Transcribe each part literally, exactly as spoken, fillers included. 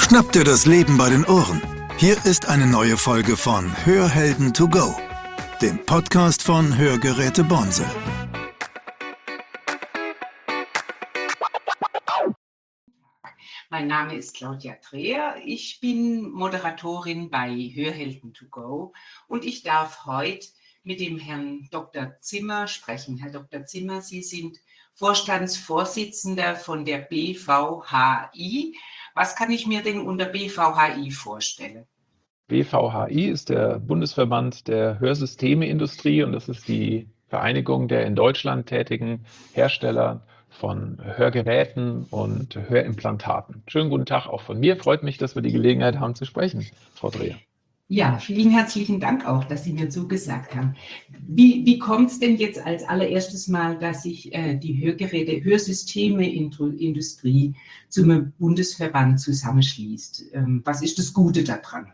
Schnapp dir das Leben bei den Ohren. Hier ist eine neue Folge von Hörhelden to go, dem Podcast von Hörgeräte Bonse. Mein Name ist Claudia Dreher, ich bin Moderatorin bei Hörhelden to go und ich darf heute mit dem Herrn Doktor Zimmer sprechen. Herr Doktor Zimmer, Sie sind Vorstandsvorsitzender von der B V H I. Was kann ich mir denn unter B V H I vorstellen? B V H I ist der Bundesverband der Hörsystemeindustrie und das ist die Vereinigung der in Deutschland tätigen Hersteller von Hörgeräten und Hörimplantaten. Schönen guten Tag auch von mir. Freut mich, dass wir die Gelegenheit haben zu sprechen, Frau Dreher. Ja, vielen herzlichen Dank auch, dass Sie mir zugesagt haben. Wie, wie kommt es denn jetzt als allererstes Mal, dass sich äh, die Hörgeräte, Hörsystemeindustrie zum Bundesverband zusammenschließt? Ähm, was ist das Gute daran?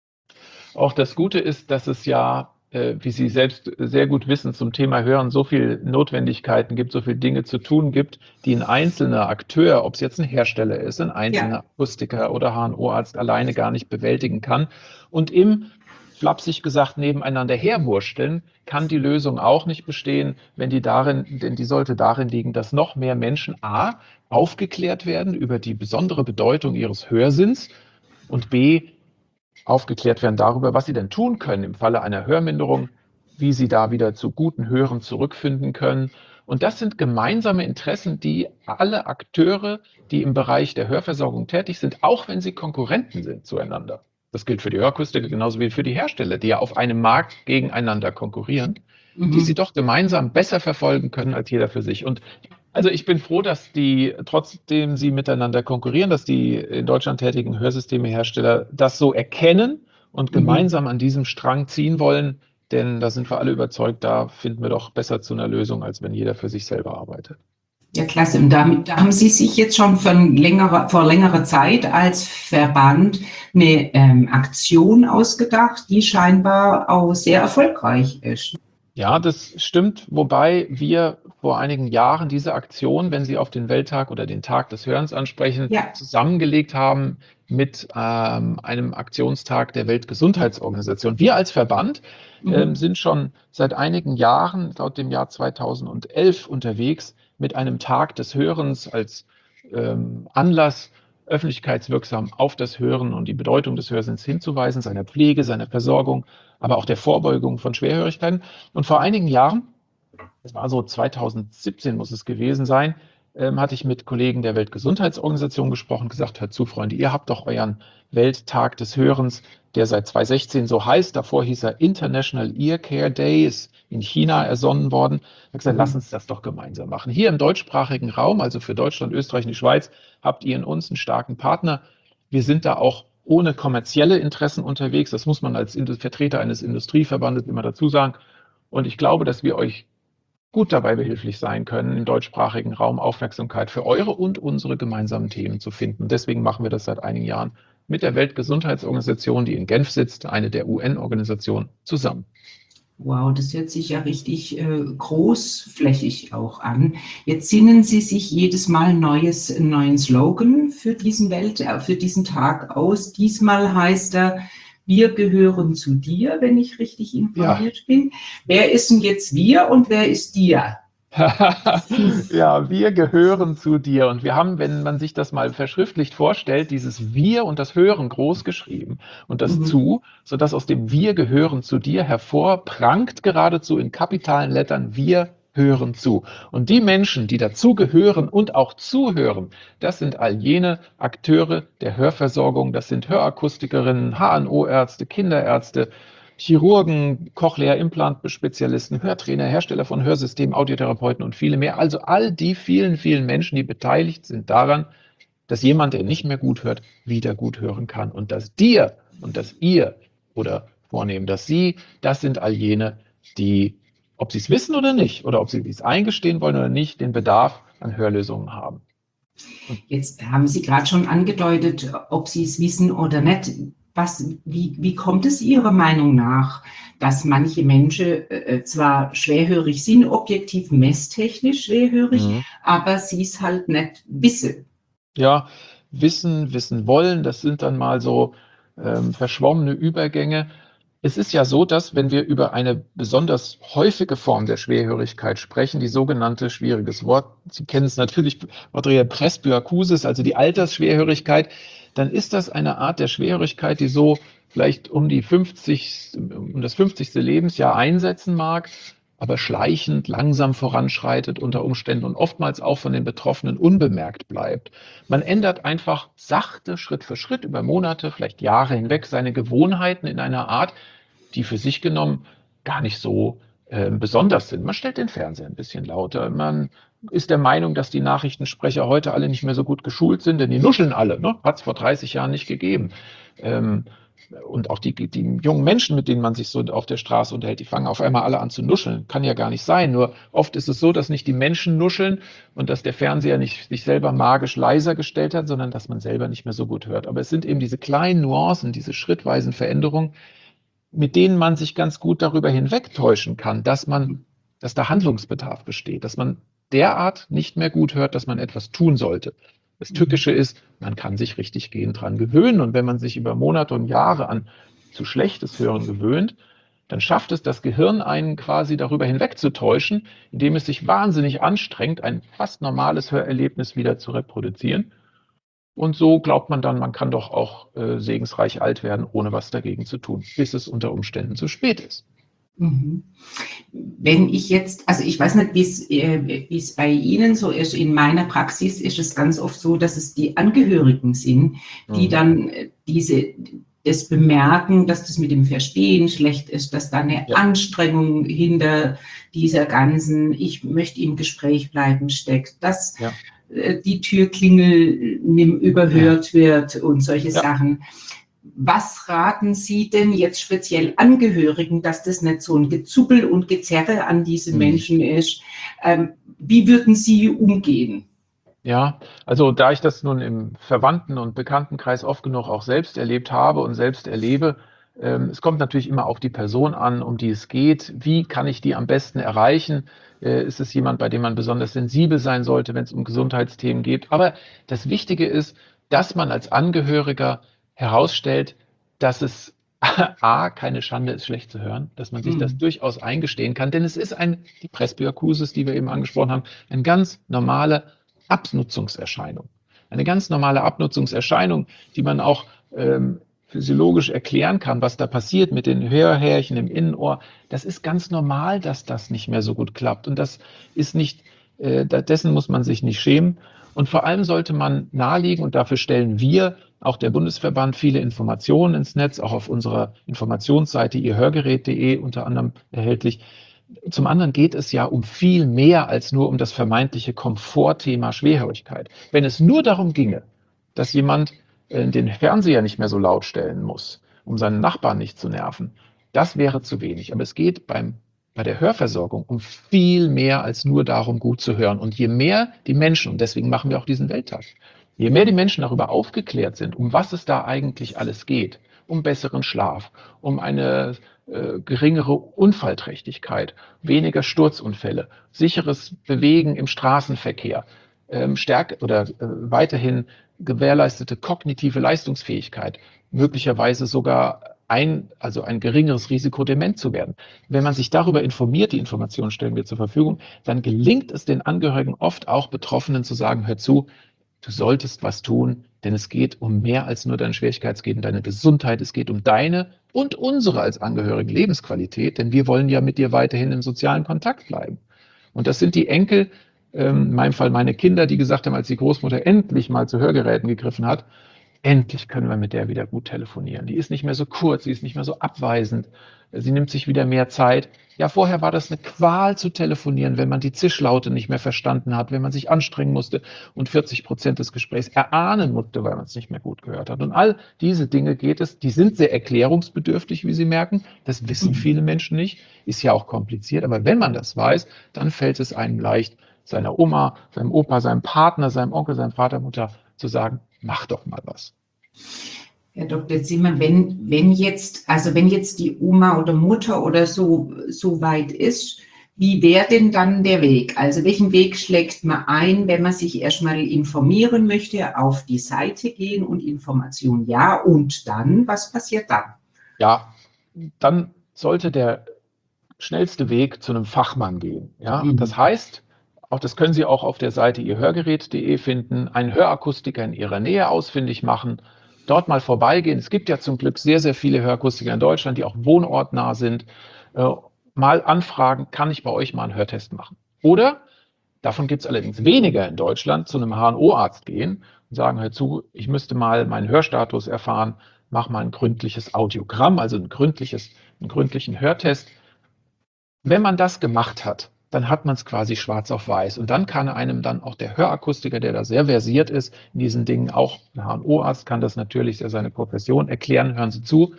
Auch das Gute ist, dass es ja, äh, wie Sie selbst sehr gut wissen, zum Thema Hören so viele Notwendigkeiten gibt, so viele Dinge zu tun gibt, die ein einzelner Akteur, ob es jetzt ein Hersteller ist, ein einzelner ja. Akustiker oder H N O-Arzt alleine gar nicht bewältigen kann. Und im, flapsig gesagt, nebeneinander herwursteln, kann die Lösung auch nicht bestehen, wenn die darin, denn die sollte darin liegen, dass noch mehr Menschen a. aufgeklärt werden über die besondere Bedeutung ihres Hörsinns und b. aufgeklärt werden darüber, was sie denn tun können im Falle einer Hörminderung, wie sie da wieder zu guten Hören zurückfinden können. Und das sind gemeinsame Interessen, die alle Akteure, die im Bereich der Hörversorgung tätig sind, auch wenn sie Konkurrenten sind zueinander. Das gilt für die Hörakustiker genauso wie für die Hersteller, die ja auf einem Markt gegeneinander konkurrieren, mhm. die sie doch gemeinsam besser verfolgen können als jeder für sich. Und also ich bin froh, dass die, trotzdem sie miteinander konkurrieren, dass die in Deutschland tätigen Hörsystemehersteller das so erkennen und gemeinsam an diesem Strang ziehen wollen, denn da sind wir alle überzeugt, da finden wir doch besser zu einer Lösung, als wenn jeder für sich selber arbeitet. Ja, klasse. Und damit, da haben Sie sich jetzt schon von längerer, vor längerer Zeit als Verband eine ähm, Aktion ausgedacht, die scheinbar auch sehr erfolgreich ist. Ja, das stimmt, wobei wir vor einigen Jahren diese Aktion, wenn Sie auf den Welttag oder den Tag des Hörens ansprechen, ja. zusammengelegt haben mit ähm, einem Aktionstag der Weltgesundheitsorganisation. Wir als Verband mhm. ähm, sind schon seit einigen Jahren, laut dem Jahr zweitausendelf, unterwegs mit einem Tag des Hörens als ähm, Anlass, öffentlichkeitswirksam auf das Hören und die Bedeutung des Hörsinns hinzuweisen, seiner Pflege, seiner Versorgung, aber auch der Vorbeugung von Schwerhörigkeiten. Und vor einigen Jahren, das war so zweitausendsiebzehn muss es gewesen sein, ähm, hatte ich mit Kollegen der Weltgesundheitsorganisation gesprochen, gesagt, hört zu, Freunde, ihr habt doch euren Welttag des Hörens, der seit zweitausendsechzehn so heißt, davor hieß er International Ear Care Day, ist in China ersonnen worden. Ich habe gesagt, mhm. lass uns das doch gemeinsam machen. Hier im deutschsprachigen Raum, also für Deutschland, Österreich und die Schweiz, habt ihr in uns einen starken Partner. Wir sind da auch ohne kommerzielle Interessen unterwegs. Das muss man als Vertreter eines Industrieverbandes immer dazu sagen. Und ich glaube, dass wir euch gut dabei behilflich sein können, im deutschsprachigen Raum Aufmerksamkeit für eure und unsere gemeinsamen Themen zu finden. Deswegen machen wir das seit einigen Jahren mit der Weltgesundheitsorganisation, die in Genf sitzt, eine der U N-Organisationen, zusammen. Wow, das hört sich ja richtig äh, großflächig auch an. Jetzt sinnen Sie sich jedes Mal neues, einen neuen Slogan für diesen Welt, äh, für diesen Tag aus. Diesmal heißt er, wir gehören zu dir, wenn ich richtig informiert ja. bin. Wer ist denn jetzt wir und wer ist dir? Ja, wir gehören zu dir. Und wir haben, wenn man sich das mal verschriftlicht vorstellt, dieses Wir und das Hören groß geschrieben und das mhm. zu, sodass aus dem Wir gehören zu dir hervorprangt geradezu in kapitalen Lettern wir hören zu. Und die Menschen, die dazu gehören und auch zuhören, das sind all jene Akteure der Hörversorgung, das sind Hörakustikerinnen, H N O-Ärzte, Kinderärzte, Chirurgen, Cochlea-Implant-Spezialisten, Hörtrainer, Hersteller von Hörsystemen, Audiotherapeuten und viele mehr. Also all die vielen, vielen Menschen, die beteiligt sind daran, dass jemand, der nicht mehr gut hört, wieder gut hören kann. Und das dir und das ihr oder vornehmen das sie, das sind all jene, die, ob sie es wissen oder nicht, oder ob sie es eingestehen wollen oder nicht, den Bedarf an Hörlösungen haben. Jetzt haben Sie gerade schon angedeutet, ob Sie es wissen oder nicht. Was, wie, wie kommt es Ihrer Meinung nach, dass manche Menschen äh, zwar schwerhörig sind, objektiv messtechnisch schwerhörig, mhm. aber sie es halt nicht wissen? Ja, wissen, wissen wollen. Das sind dann mal so ähm, verschwommene Übergänge. Es ist ja so, dass, wenn wir über eine besonders häufige Form der Schwerhörigkeit sprechen, die sogenannte, schwieriges Wort, Sie kennen es natürlich, Andrea Presbyakusis, also die Altersschwerhörigkeit, dann ist das eine Art der Schwerhörigkeit, die so vielleicht um die fünfzig, um das fünfzigste Lebensjahr einsetzen mag, aber schleichend, langsam voranschreitet unter Umständen und oftmals auch von den Betroffenen unbemerkt bleibt. Man ändert einfach sachte, Schritt für Schritt, über Monate, vielleicht Jahre hinweg, seine Gewohnheiten in einer Art, die für sich genommen gar nicht so äh, besonders sind. Man stellt den Fernseher ein bisschen lauter, man ist der Meinung, dass die Nachrichtensprecher heute alle nicht mehr so gut geschult sind, denn die nuscheln alle, ne? Hat es vor dreißig Jahren nicht gegeben. Ähm, und auch die, die jungen Menschen, mit denen man sich so auf der Straße unterhält, die fangen auf einmal alle an zu nuscheln. Kann ja gar nicht sein. Nur oft ist es so, dass nicht die Menschen nuscheln und dass der Fernseher nicht sich selber magisch leiser gestellt hat, sondern dass man selber nicht mehr so gut hört. Aber es sind eben diese kleinen Nuancen, diese schrittweisen Veränderungen, mit denen man sich ganz gut darüber hinwegtäuschen kann, dass man, dass da Handlungsbedarf besteht, dass man derart nicht mehr gut hört, dass man etwas tun sollte. Das Tückische ist, man kann sich richtig gehend dran gewöhnen. Und wenn man sich über Monate und Jahre an zu schlechtes Hören gewöhnt, dann schafft es das Gehirn, einen quasi darüber hinwegzutäuschen, indem es sich wahnsinnig anstrengt, ein fast normales Hörerlebnis wieder zu reproduzieren. Und so glaubt man dann, man kann doch auch äh, segensreich alt werden, ohne was dagegen zu tun, bis es unter Umständen zu spät ist. Mhm. Wenn ich jetzt, also ich weiß nicht, wie es äh, wie es bei Ihnen so ist, in meiner Praxis ist es ganz oft so, dass es die Angehörigen sind, die mhm. dann äh, diese, das bemerken, dass das mit dem Verstehen schlecht ist, dass da eine ja. Anstrengung hinter dieser ganzen, ich möchte im Gespräch bleiben, steckt, dass ja. äh, die Türklingel nimm, überhört ja. wird und solche ja. Sachen. Was raten Sie denn jetzt speziell Angehörigen, dass das nicht so ein Gezuppel und Gezerre an diese mhm. Menschen ist? Ähm, wie würden Sie umgehen? Ja, also da ich das nun im Verwandten- und Bekanntenkreis oft genug auch selbst erlebt habe und selbst erlebe, ähm, es kommt natürlich immer auf die Person an, um die es geht. Wie kann ich die am besten erreichen? Äh, ist es jemand, bei dem man besonders sensibel sein sollte, wenn es um Gesundheitsthemen geht? Aber das Wichtige ist, dass man als Angehöriger herausstellt, dass es A, keine Schande ist, schlecht zu hören, dass man sich mhm. das durchaus eingestehen kann, denn es ist ein, die Presbyakusis, die wir eben angesprochen haben, eine ganz normale Abnutzungserscheinung. Eine ganz normale Abnutzungserscheinung, die man auch ähm, physiologisch erklären kann, was da passiert mit den Hörhärchen im Innenohr. Das ist ganz normal, dass das nicht mehr so gut klappt und das ist nicht, äh, dessen muss man sich nicht schämen. Und vor allem sollte man nahelegen, und dafür stellen wir, auch der Bundesverband, viele Informationen ins Netz, auch auf unserer Informationsseite ihr hörgerät punkt de unter anderem erhältlich. Zum anderen geht es ja um viel mehr als nur um das vermeintliche Komfortthema Schwerhörigkeit. Wenn es nur darum ginge, dass jemand äh, den Fernseher nicht mehr so laut stellen muss, um seinen Nachbarn nicht zu nerven, das wäre zu wenig. Aber es geht beim bei der Hörversorgung um viel mehr als nur darum, gut zu hören. Und je mehr die Menschen, und deswegen machen wir auch diesen Welttag, je mehr die Menschen darüber aufgeklärt sind, um was es da eigentlich alles geht, um besseren Schlaf, um eine äh, geringere Unfallträchtigkeit, weniger Sturzunfälle, sicheres Bewegen im Straßenverkehr, ähm, stärk oder äh, weiterhin gewährleistete kognitive Leistungsfähigkeit, möglicherweise sogar ein, also ein geringeres Risiko, dement zu werden. Wenn man sich darüber informiert, die Informationen stellen wir zur Verfügung, dann gelingt es den Angehörigen oft auch Betroffenen zu sagen, hör zu, du solltest was tun, denn es geht um mehr als nur deine Schwierigkeit, es geht um deine Gesundheit, es geht um deine und unsere als Angehörigen Lebensqualität, denn wir wollen ja mit dir weiterhin im sozialen Kontakt bleiben. Und das sind die Enkel, ähm, in meinem Fall meine Kinder, die gesagt haben, als die Großmutter endlich mal zu Hörgeräten gegriffen hat, endlich können wir mit der wieder gut telefonieren. Die ist nicht mehr so kurz, sie ist nicht mehr so abweisend, sie nimmt sich wieder mehr Zeit. Ja, vorher war das eine Qual zu telefonieren, wenn man die Zischlaute nicht mehr verstanden hat, wenn man sich anstrengen musste und vierzig Prozent des Gesprächs erahnen musste, weil man es nicht mehr gut gehört hat. Und all diese Dinge geht es, die sind sehr erklärungsbedürftig, wie Sie merken. Das wissen viele Menschen nicht, ist ja auch kompliziert. Aber wenn man das weiß, dann fällt es einem leicht, seiner Oma, seinem Opa, seinem Partner, seinem Onkel, seinem Vater, Mutter zu sagen, mach doch mal was. Herr Doktor Zimmer, wenn, wenn jetzt, also wenn jetzt die Oma oder Mutter oder so, so weit ist, Wie wäre denn dann der Weg? Also welchen Weg schlägt man ein, wenn man sich erstmal informieren möchte, auf die Seite gehen und Informationen, ja, und dann, was passiert dann? Ja, dann sollte der schnellste Weg zu einem Fachmann gehen. Ja? Mhm. Das heißt, auch das können Sie auch auf der Seite ihrhörgerät punkt de finden, einen Hörakustiker in Ihrer Nähe ausfindig machen, dort mal vorbeigehen. Es gibt ja zum Glück sehr, sehr viele Hörakustiker in Deutschland, die auch wohnortnah sind. Äh, mal anfragen, kann ich bei euch mal einen Hörtest machen? Oder, davon gibt es allerdings weniger in Deutschland, zu einem H N O-Arzt gehen und sagen, hör zu, ich müsste mal meinen Hörstatus erfahren, mach mal ein gründliches Audiogramm, also ein gründliches, einen gründlichen Hörtest. Wenn man das gemacht hat, dann hat man es quasi schwarz auf weiß. Und dann kann einem dann auch der Hörakustiker, der da sehr versiert ist in diesen Dingen, auch ein H N O-Arzt kann das natürlich, der seine Profession erklären, hören Sie zu.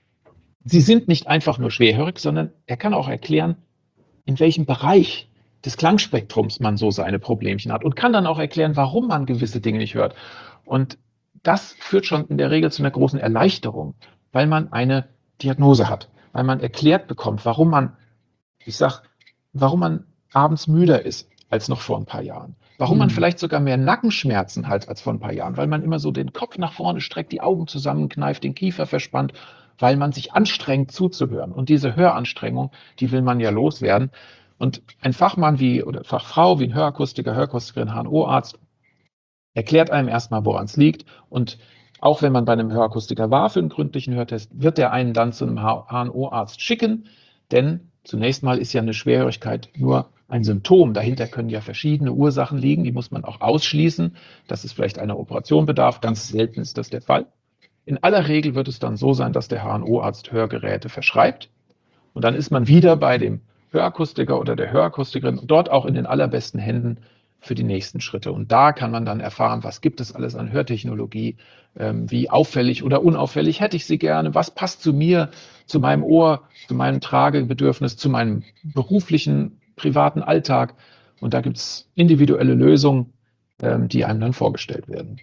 Sie sind nicht einfach nur schwerhörig, sondern er kann auch erklären, in welchem Bereich des Klangspektrums man so seine Problemchen hat und kann dann auch erklären, warum man gewisse Dinge nicht hört. Und das führt schon in der Regel zu einer großen Erleichterung, weil man eine Diagnose hat, weil man erklärt bekommt, warum man, ich sag, warum man abends müder ist als noch vor ein paar Jahren. Warum man vielleicht sogar mehr Nackenschmerzen hat als vor ein paar Jahren, weil man immer so den Kopf nach vorne streckt, die Augen zusammenkneift, den Kiefer verspannt, weil man sich anstrengt zuzuhören. Und diese Höranstrengung, die will man ja loswerden. Und ein Fachmann wie oder Fachfrau wie ein Hörakustiker, Hörakustikerin, H N O-Arzt erklärt einem erstmal, woran es liegt. Und auch wenn man bei einem Hörakustiker war für einen gründlichen Hörtest, wird er einen dann zu einem H N O-Arzt schicken, denn zunächst mal ist ja eine Schwerhörigkeit nur ein Symptom. Dahinter können ja verschiedene Ursachen liegen, die muss man auch ausschließen, dass es vielleicht einer Operation bedarf. Ganz selten ist das der Fall. In aller Regel wird es dann so sein, dass der H N O-Arzt Hörgeräte verschreibt. Und dann ist man wieder bei dem Hörakustiker oder der Hörakustikerin und dort auch in den allerbesten Händen für die nächsten Schritte. Und da kann man dann erfahren, was gibt es alles an Hörtechnologie, ähm, wie auffällig oder unauffällig hätte ich sie gerne, was passt zu mir, zu meinem Ohr, zu meinem Tragebedürfnis, zu meinem beruflichen, privaten Alltag. Und da gibt es individuelle Lösungen, ähm, die einem dann vorgestellt werden.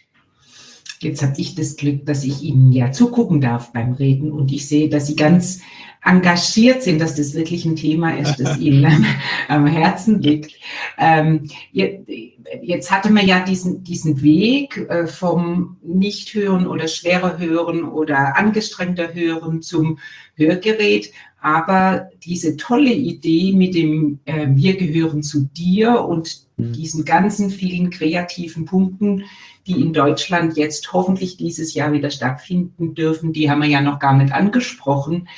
Jetzt habe ich das Glück, dass ich Ihnen ja zugucken darf beim Reden und ich sehe, dass Sie ganz engagiert sind, dass das wirklich ein Thema ist, das Ihnen am, am Herzen liegt. Ähm, jetzt hatte man ja diesen, diesen Weg äh, vom Nichthören oder schwerer Hören oder angestrengter Hören zum Hörgerät, aber diese tolle Idee mit dem äh, Wir gehören zu dir und diesen ganzen vielen kreativen Punkten, die in Deutschland jetzt hoffentlich dieses Jahr wieder stattfinden dürfen, die haben wir ja noch gar nicht angesprochen.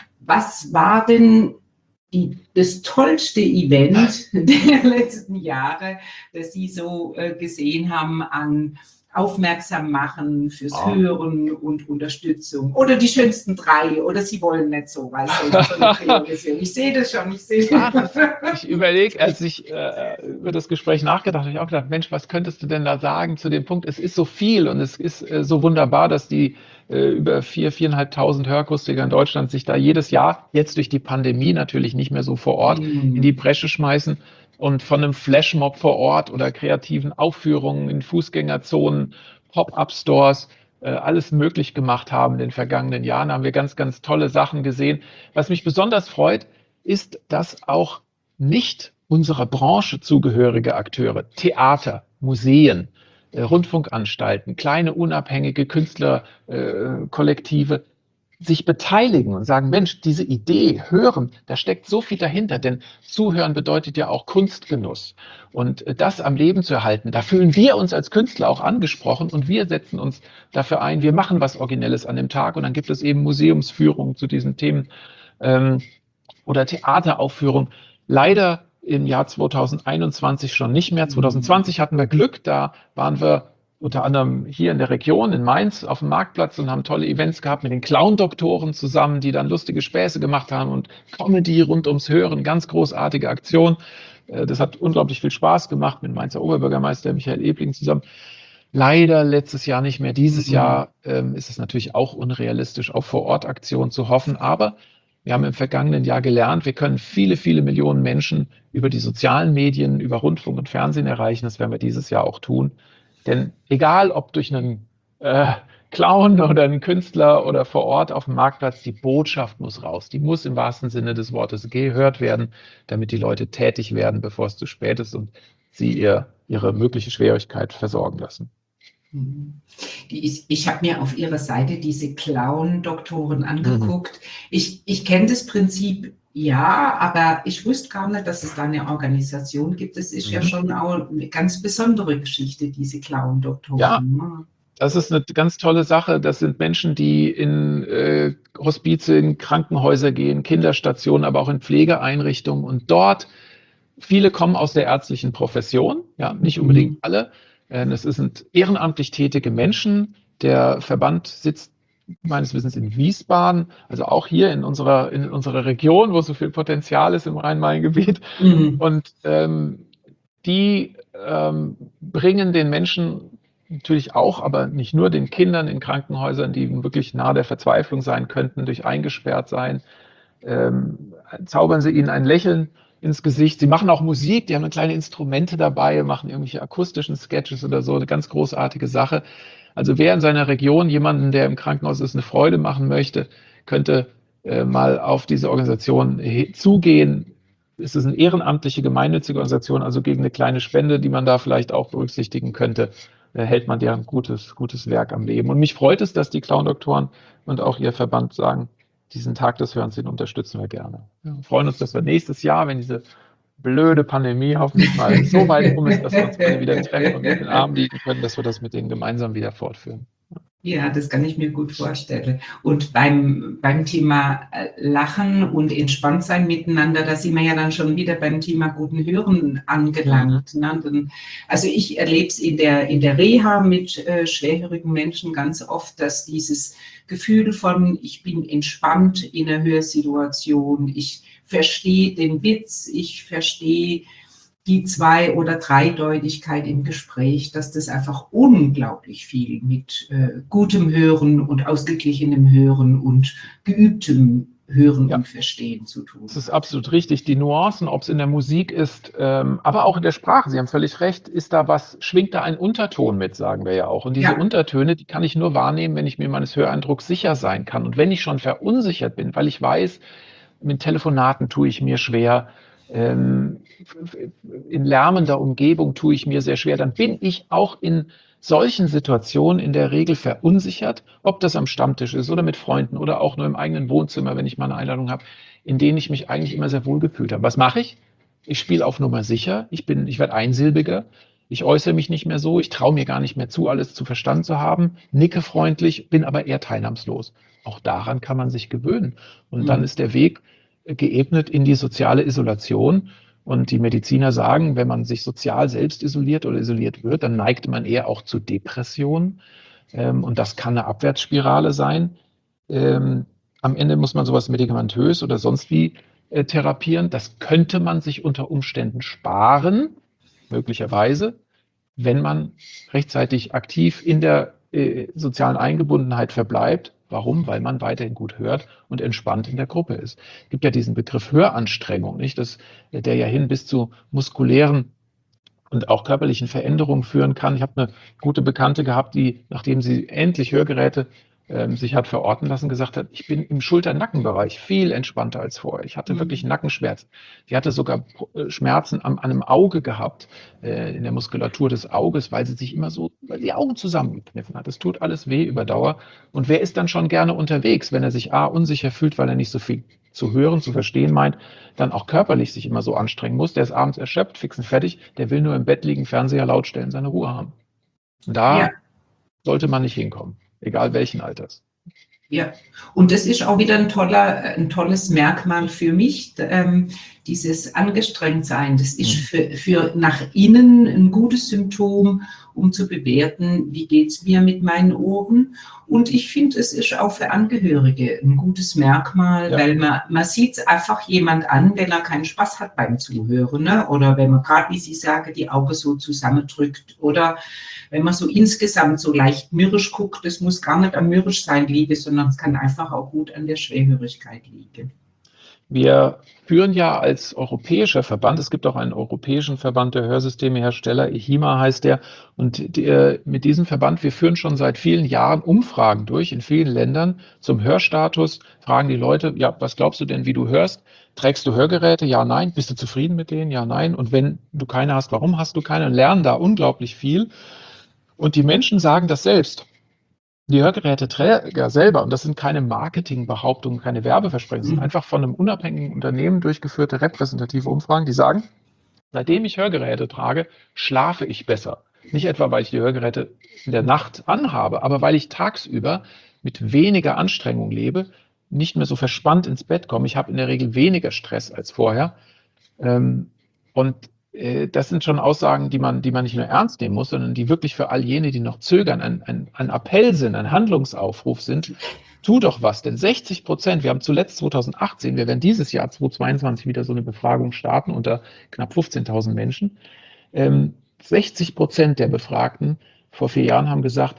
Was war denn die, das tollste Event der letzten Jahre, das Sie so äh, gesehen haben an aufmerksam machen fürs oh. Hören und Unterstützung? Oder die schönsten drei? Oder Sie wollen nicht so, weil so eine Priorisierung. Ich sehe das schon, ich sehe das. Ich überlege, als ich äh, über das Gespräch nachgedacht habe, habe ich auch gedacht, Mensch, was könntest du denn da sagen zu dem Punkt? Es ist so viel und es ist äh, so wunderbar, dass die äh, über vier, viereinhalbtausend Hörakustiker in Deutschland sich da jedes Jahr, jetzt durch die Pandemie natürlich nicht mehr so vor Ort, mm. in die Bresche schmeißen. Und von einem Flashmob vor Ort oder kreativen Aufführungen in Fußgängerzonen, Pop-up-Stores, äh, alles möglich gemacht haben in den vergangenen Jahren, haben wir ganz, ganz tolle Sachen gesehen. Was mich besonders freut, ist, dass auch nicht unserer Branche zugehörige Akteure, Theater, Museen, äh, Rundfunkanstalten, kleine unabhängige Künstlerkollektive, äh, sich beteiligen und sagen, Mensch, diese Idee, hören, da steckt so viel dahinter, denn zuhören bedeutet ja auch Kunstgenuss. Und das am Leben zu erhalten, da fühlen wir uns als Künstler auch angesprochen und wir setzen uns dafür ein, wir machen was Originelles an dem Tag und dann gibt es eben Museumsführungen zu diesen Themen ähm, oder Theateraufführungen. Leider im Jahr zweitausendeinundzwanzig schon nicht mehr. zweitausendzwanzig hatten wir Glück, da waren wir unter anderem hier in der Region, in Mainz, auf dem Marktplatz und haben tolle Events gehabt mit den Clown-Doktoren zusammen, die dann lustige Späße gemacht haben und Comedy rund ums Hören, ganz großartige Aktion. Das hat unglaublich viel Spaß gemacht mit Mainzer Oberbürgermeister Michael Ebling zusammen. Leider letztes Jahr nicht mehr. Dieses mhm. Jahr ähm, ist es natürlich auch unrealistisch, auf Vor-Ort-Aktionen zu hoffen, aber wir haben im vergangenen Jahr gelernt, wir können viele, viele Millionen Menschen über die sozialen Medien, über Rundfunk und Fernsehen erreichen. Das werden wir dieses Jahr auch tun. Denn egal, ob durch einen äh, Clown oder ein Künstler oder vor Ort auf dem Marktplatz, die Botschaft muss raus. Die muss im wahrsten Sinne des Wortes gehört werden, damit die Leute tätig werden, bevor es zu spät ist und sie ihr, ihre mögliche Schwierigkeit versorgen lassen. Die ist, ich habe mir auf ihrer Seite diese Clown-Doktoren angeguckt. Mhm. Ich, ich kenne das Prinzip, ja, aber ich wusste gar nicht, dass es da eine Organisation gibt. Das ist mhm. ja schon auch eine ganz besondere Geschichte, diese Clown-Doktoren. Ja. Das ist eine ganz tolle Sache. Das sind Menschen, die in äh, Hospize, in Krankenhäuser gehen, Kinderstationen, aber auch in Pflegeeinrichtungen. Und dort, viele kommen aus der ärztlichen Profession, ja, nicht unbedingt mhm. alle. Äh, das sind ehrenamtlich tätige Menschen. Der Verband sitzt meines Wissens in Wiesbaden, also auch hier in unserer, in unserer Region, wo so viel Potenzial ist im Rhein-Main-Gebiet. Mhm. Und ähm, die ähm, bringen den Menschen natürlich auch, aber nicht nur den Kindern in Krankenhäusern, die wirklich nahe der Verzweiflung sein könnten, durch eingesperrt sein, ähm, zaubern sie ihnen ein Lächeln ins Gesicht. Sie machen auch Musik, die haben kleine Instrumente dabei, machen irgendwelche akustischen Sketches oder so, eine ganz großartige Sache. Also wer in seiner Region jemanden, der im Krankenhaus ist, eine Freude machen möchte, könnte äh, mal auf diese Organisation zugehen. Es ist eine ehrenamtliche, gemeinnützige Organisation, also gegen eine kleine Spende, die man da vielleicht auch berücksichtigen könnte, hält man deren gutes, gutes Werk am Leben. Und mich freut es, dass die Clown-Doktoren und auch ihr Verband sagen, diesen Tag des Hörens, den unterstützen wir gerne. Ja, wir freuen uns, dass wir nächstes Jahr, wenn diese blöde Pandemie hoffentlich mal so weit rum ist, dass wir uns alle wieder treffen und mit den Armen liegen können, dass wir das mit denen gemeinsam wieder fortführen. Ja, das kann ich mir gut vorstellen. Und beim, beim Thema Lachen und entspannt sein miteinander, da sind wir ja dann schon wieder beim Thema guten Hören angelangt. Ne? Also ich erlebe es in der, in der Reha mit äh, schwerhörigen Menschen ganz oft, dass dieses Gefühl von, ich bin entspannt in einer Hörsituation, ich verstehe den Witz, ich verstehe die Zwei- oder Dreideutigkeit im Gespräch, dass das einfach unglaublich viel mit äh, gutem Hören und ausgeglichenem Hören und geübtem Hören ja. und Verstehen zu tun. Das ist absolut richtig. Die Nuancen, ob es in der Musik ist, ähm, aber auch in der Sprache, Sie haben völlig recht, ist da was, schwingt da ein Unterton mit, sagen wir ja auch. Und diese ja. Untertöne, die kann ich nur wahrnehmen, wenn ich mir meines Höreindrucks sicher sein kann. Und wenn ich schon verunsichert bin, weil ich weiß, mit Telefonaten tue ich mir schwer, in lärmender Umgebung tue ich mir sehr schwer, dann bin ich auch in solchen Situationen in der Regel verunsichert, ob das am Stammtisch ist oder mit Freunden oder auch nur im eigenen Wohnzimmer, wenn ich mal eine Einladung habe, in denen ich mich eigentlich immer sehr wohl gefühlt habe. Was mache ich? Ich spiele auf Nummer sicher, ich bin, ich werde einsilbiger, ich äußere mich nicht mehr so, ich traue mir gar nicht mehr zu, alles zu verstanden zu haben, nicke freundlich, bin aber eher teilnahmslos. Auch daran kann man sich gewöhnen. Und mhm. dann ist der Weg geebnet in die soziale Isolation. Und die Mediziner sagen, wenn man sich sozial selbst isoliert oder isoliert wird, dann neigt man eher auch zu Depressionen. Und das kann eine Abwärtsspirale sein. Am Ende muss man sowas medikamentös oder sonst wie therapieren. Das könnte man sich unter Umständen sparen, möglicherweise, wenn man rechtzeitig aktiv in der sozialen Eingebundenheit verbleibt. Warum? Weil man weiterhin gut hört und entspannt in der Gruppe ist. Es gibt ja diesen Begriff Höranstrengung, nicht? Das, der ja hin bis zu muskulären und auch körperlichen Veränderungen führen kann. Ich habe eine gute Bekannte gehabt, die, nachdem sie endlich Hörgeräte ähm, sich hat verorten lassen, gesagt hat, ich bin im Schulter-Nackenbereich viel entspannter als vorher. Ich hatte mhm. wirklich Nackenschmerzen. Die hatte sogar Schmerzen am, an einem Auge gehabt, äh, in der Muskulatur des Auges, weil sie sich immer so, weil die Augen zusammengekniffen hat. Es tut alles weh über Dauer. Und wer ist dann schon gerne unterwegs, wenn er sich A, unsicher fühlt, weil er nicht so viel zu hören, zu verstehen meint, dann auch körperlich sich immer so anstrengen muss. Der ist abends erschöpft, fix und fertig, der will nur im Bett liegen, Fernseher laut stellen, seine Ruhe haben. Und da ja. sollte man nicht hinkommen, egal welchen Alters. Ja, und das ist auch wieder ein, toller, ein tolles Merkmal für mich, ähm, dieses Angestrengtsein. Das ist für, für nach innen ein gutes Symptom, um zu bewerten, wie geht es mir mit meinen Ohren. Und ich finde, es ist auch für Angehörige ein gutes Merkmal, ja. weil man, man sieht es einfach jemand an, wenn er keinen Spaß hat beim Zuhören. Ne? Oder wenn man gerade, wie Sie sagen, die Augen so zusammendrückt. Oder wenn man so insgesamt so leicht mürrisch guckt, das muss gar nicht am mürrisch sein liegen, sondern es kann einfach auch gut an der Schwerhörigkeit liegen. Wir führen ja als europäischer Verband, es gibt auch einen europäischen Verband der Hörsystemehersteller, E H I M A heißt der, und die, mit diesem Verband, wir führen schon seit vielen Jahren Umfragen durch in vielen Ländern zum Hörstatus, fragen die Leute, ja, was glaubst du denn, wie du hörst? Trägst du Hörgeräte? Ja, nein. Bist du zufrieden mit denen? Ja, nein. Und wenn du keine hast, warum hast du keine? Und lernen da unglaublich viel. Und die Menschen sagen das selbst. Die Hörgeräteträger selber, und das sind keine Marketingbehauptungen, keine Werbeversprechen, das sind einfach von einem unabhängigen Unternehmen durchgeführte repräsentative Umfragen, die sagen, seitdem ich Hörgeräte trage, schlafe ich besser. Nicht etwa, weil ich die Hörgeräte in der Nacht anhabe, aber weil ich tagsüber mit weniger Anstrengung lebe, nicht mehr so verspannt ins Bett komme. Ich habe in der Regel weniger Stress als vorher. Und das sind schon Aussagen, die man, die man nicht nur ernst nehmen muss, sondern die wirklich für all jene, die noch zögern, ein, ein, ein Appell sind, ein Handlungsaufruf sind. Tu doch was, denn sechzig Prozent, wir haben zuletzt zweitausendachtzehn, wir werden dieses Jahr zweitausendzweiundzwanzig wieder so eine Befragung starten unter knapp fünfzehntausend Menschen. Ähm, sechzig Prozent der Befragten vor vier Jahren haben gesagt,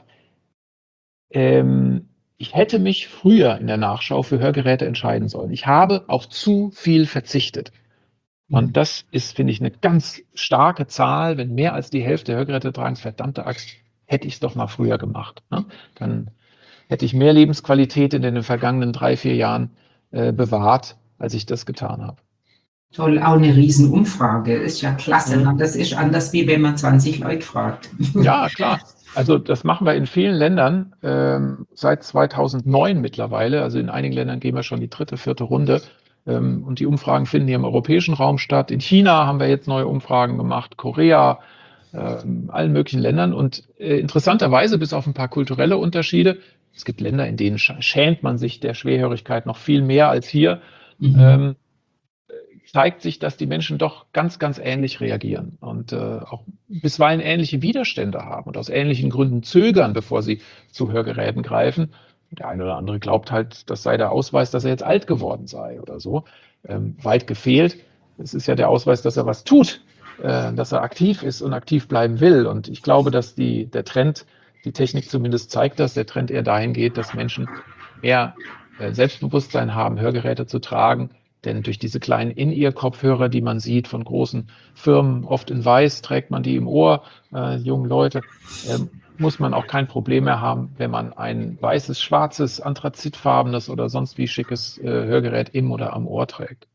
ähm, ich hätte mich früher in der Nachschau für Hörgeräte entscheiden sollen. Ich habe auf zu viel verzichtet. Und das ist, finde ich, eine ganz starke Zahl. Wenn mehr als die Hälfte der Hörgeräte tragen, verdammte Axt, hätte ich es doch mal früher gemacht. Ne? Dann hätte ich mehr Lebensqualität in den vergangenen drei, vier Jahren äh, bewahrt, als ich das getan habe. Toll, auch eine Riesenumfrage. Ist ja klasse. Mhm. Das ist anders, wie wenn man zwanzig Leute fragt. Ja, klar. Also das machen wir in vielen Ländern ähm, seit zweitausendneun mittlerweile. Also in einigen Ländern gehen wir schon die dritte, vierte Runde. Und die Umfragen finden hier im europäischen Raum statt. In China haben wir jetzt neue Umfragen gemacht, Korea, äh, allen möglichen Ländern. Und äh, interessanterweise, bis auf ein paar kulturelle Unterschiede, es gibt Länder, in denen schämt man sich der Schwerhörigkeit noch viel mehr als hier, mhm. ähm, zeigt sich, dass die Menschen doch ganz, ganz ähnlich reagieren und äh, auch bisweilen ähnliche Widerstände haben und aus ähnlichen Gründen zögern, bevor sie zu Hörgeräten greifen. Der eine oder andere glaubt halt, das sei der Ausweis, dass er jetzt alt geworden sei oder so. Ähm, weit gefehlt. Es ist ja der Ausweis, dass er was tut, äh, dass er aktiv ist und aktiv bleiben will. Und ich glaube, dass die, der Trend, die Technik zumindest zeigt das, der Trend eher dahin geht, dass Menschen mehr äh, Selbstbewusstsein haben, Hörgeräte zu tragen. Denn durch diese kleinen In-Ear-Kopfhörer, die man sieht von großen Firmen, oft in weiß, trägt man die im Ohr, äh, junge Leute, äh, muss man auch kein Problem mehr haben, wenn man ein weißes, schwarzes, anthrazitfarbenes oder sonst wie schickes äh, Hörgerät im oder am Ohr trägt.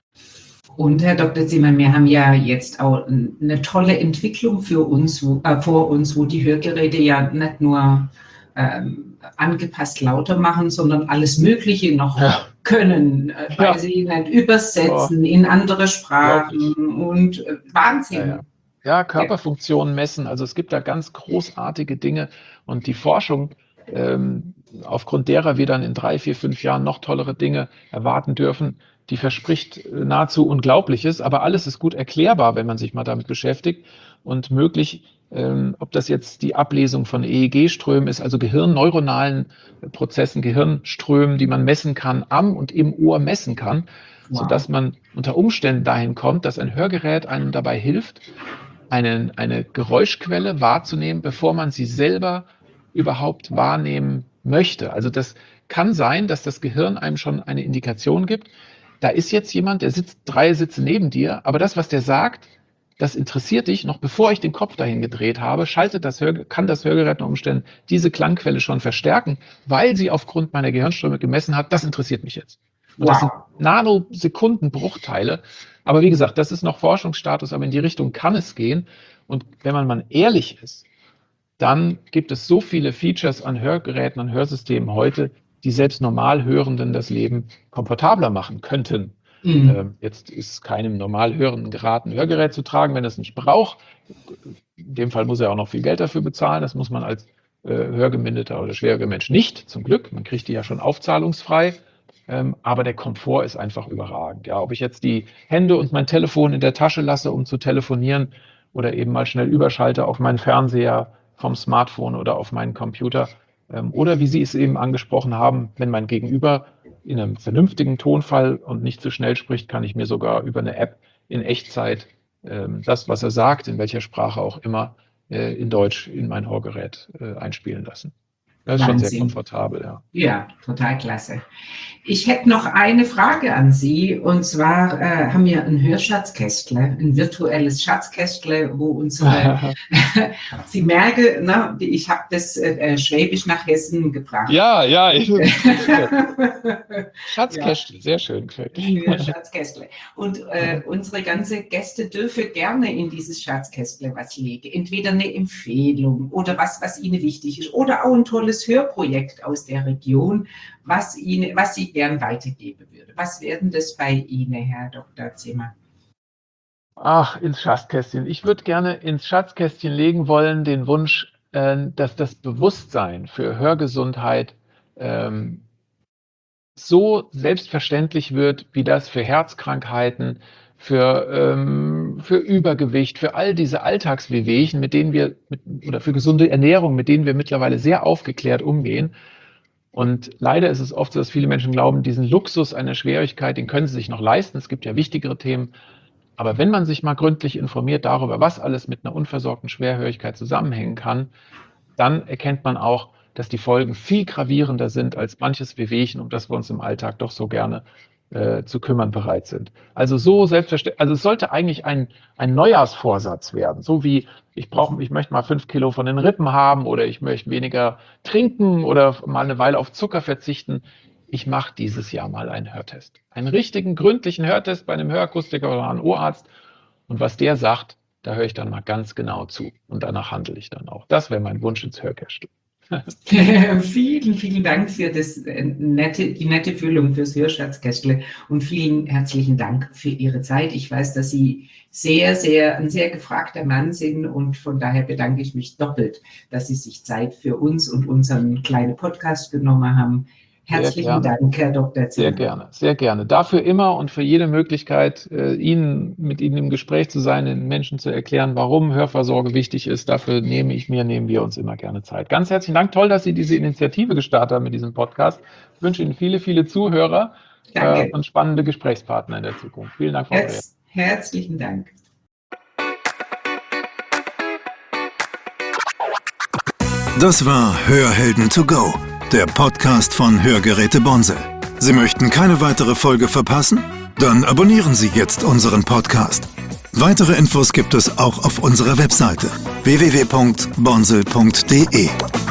Und Herr Doktor Zimmer, wir haben ja jetzt auch eine tolle Entwicklung für uns, wo, äh, vor uns, wo die Hörgeräte ja nicht nur ähm, angepasst lauter machen, sondern alles Mögliche noch ja. können, äh, weil ja. sie nicht übersetzen oh. in andere Sprachen und äh, Wahnsinn. Ja, ja. Ja, Körperfunktionen messen. Also es gibt da ganz großartige Dinge und die Forschung, ähm, aufgrund derer wir dann in drei, vier, fünf Jahren noch tollere Dinge erwarten dürfen, die verspricht nahezu Unglaubliches, aber alles ist gut erklärbar, wenn man sich mal damit beschäftigt und möglich, ähm, ob das jetzt die Ablesung von E E G-Strömen ist, also gehirnneuronalen Prozessen, Gehirnströmen, die man messen kann, am und im Ohr messen kann, wow. sodass man unter Umständen dahin kommt, dass ein Hörgerät einem dabei hilft, Eine, eine Geräuschquelle wahrzunehmen, bevor man sie selber überhaupt wahrnehmen möchte. Also das kann sein, dass das Gehirn einem schon eine Indikation gibt. Da ist jetzt jemand, der sitzt drei Sitze neben dir, aber das, was der sagt, das interessiert dich, noch bevor ich den Kopf dahin gedreht habe, schaltet das Hör, kann das Hörgerät unter Umständen diese Klangquelle schon verstärken, weil sie aufgrund meiner Gehirnströme gemessen hat, das interessiert mich jetzt. Und das sind Nanosekundenbruchteile. Aber wie gesagt, das ist noch Forschungsstatus, aber in die Richtung kann es gehen. Und wenn man mal ehrlich ist, dann gibt es so viele Features an Hörgeräten, an Hörsystemen heute, die selbst Normalhörenden das Leben komfortabler machen könnten. Mhm. Ähm, jetzt ist keinem Normalhörenden geraten, ein Hörgerät zu tragen, wenn er es nicht braucht. In dem Fall muss er auch noch viel Geld dafür bezahlen. Das muss man als äh, hörgemindeter oder schwerhöriger Mensch nicht, zum Glück. Man kriegt die ja schon aufzahlungsfrei. Ähm, aber der Komfort ist einfach überragend. Ja, ob ich jetzt die Hände und mein Telefon in der Tasche lasse, um zu telefonieren oder eben mal schnell überschalte auf meinen Fernseher vom Smartphone oder auf meinen Computer. Ähm, oder wie Sie es eben angesprochen haben, wenn mein Gegenüber in einem vernünftigen Tonfall und nicht zu schnell spricht, kann ich mir sogar über eine App in Echtzeit ähm, das, was er sagt, in welcher Sprache auch immer, äh, in Deutsch in mein Hörgerät äh, einspielen lassen. Das ist Wahnsinn. Schon sehr komfortabel, ja. Ja, total klasse. Ich hätte noch eine Frage an Sie, und zwar äh, haben wir ein Hörschatzkästle, ein virtuelles Schatzkästle, wo unsere, Sie merken, ne, ich habe das äh, Schwäbisch nach Hessen gebracht. Ja, ja. Ich, Schatzkästle, ja. Sehr schön. Ja, Schatzkästle. Und äh, unsere ganzen Gäste dürfen gerne in dieses Schatzkästle was legen. Entweder eine Empfehlung oder was, was ihnen wichtig ist, oder auch ein tolles Hörprojekt aus der Region, was ihnen, was sie gern weitergeben würde. Was werden das bei Ihnen, Herr Doktor Zimmer? Ach, ins Schatzkästchen. Ich würde gerne ins Schatzkästchen legen wollen den Wunsch, äh, dass das Bewusstsein für Hörgesundheit ähm, so selbstverständlich wird, wie das für Herzkrankheiten, für, ähm, für Übergewicht, für all diese Alltagswehwehchen, mit denen wir, mit, oder für gesunde Ernährung, mit denen wir mittlerweile sehr aufgeklärt umgehen. Und leider ist es oft so, dass viele Menschen glauben, diesen Luxus einer Schwierigkeit, den können sie sich noch leisten. Es gibt ja wichtigere Themen. Aber wenn man sich mal gründlich informiert darüber, was alles mit einer unversorgten Schwerhörigkeit zusammenhängen kann, dann erkennt man auch, dass die Folgen viel gravierender sind als manches Wehwehchen, um das wir uns im Alltag doch so gerne äh, zu kümmern bereit sind. Also so selbstverständlich, also es sollte eigentlich ein, ein Neujahrsvorsatz werden, so wie ich brauche, ich möchte mal fünf Kilo von den Rippen haben oder ich möchte weniger trinken oder mal eine Weile auf Zucker verzichten. Ich mache dieses Jahr mal einen Hörtest. Einen richtigen, gründlichen Hörtest bei einem Hörakustiker oder einem Ohrarzt. Und was der sagt, da höre ich dann mal ganz genau zu. Und danach handle ich dann auch. Das wäre mein Wunsch ins Hörkästle. Vielen, vielen Dank für das nette, die nette Füllung fürs Hörschatzkästle und vielen herzlichen Dank für Ihre Zeit. Ich weiß, dass Sie sehr, sehr, ein sehr gefragter Mann sind und von daher bedanke ich mich doppelt, dass Sie sich Zeit für uns und unseren kleinen Podcast genommen haben. Herzlichen Dank, Herr Doktor Zimmer. Sehr gerne, sehr gerne. Dafür immer und für jede Möglichkeit, äh, Ihnen, mit Ihnen im Gespräch zu sein, den Menschen zu erklären, warum Hörversorge wichtig ist. Dafür nehme ich mir, nehmen wir uns immer gerne Zeit. Ganz herzlichen Dank. Toll, dass Sie diese Initiative gestartet haben mit diesem Podcast. Ich wünsche Ihnen viele, viele Zuhörer äh, und spannende Gesprächspartner in der Zukunft. Vielen Dank, Frau Herz, Herzlichen Dank. Das war Hörhelden to go, der Podcast von Hörgeräte Bonsel. Sie möchten keine weitere Folge verpassen? Dann abonnieren Sie jetzt unseren Podcast. Weitere Infos gibt es auch auf unserer Webseite w w w punkt bonsel punkt d e.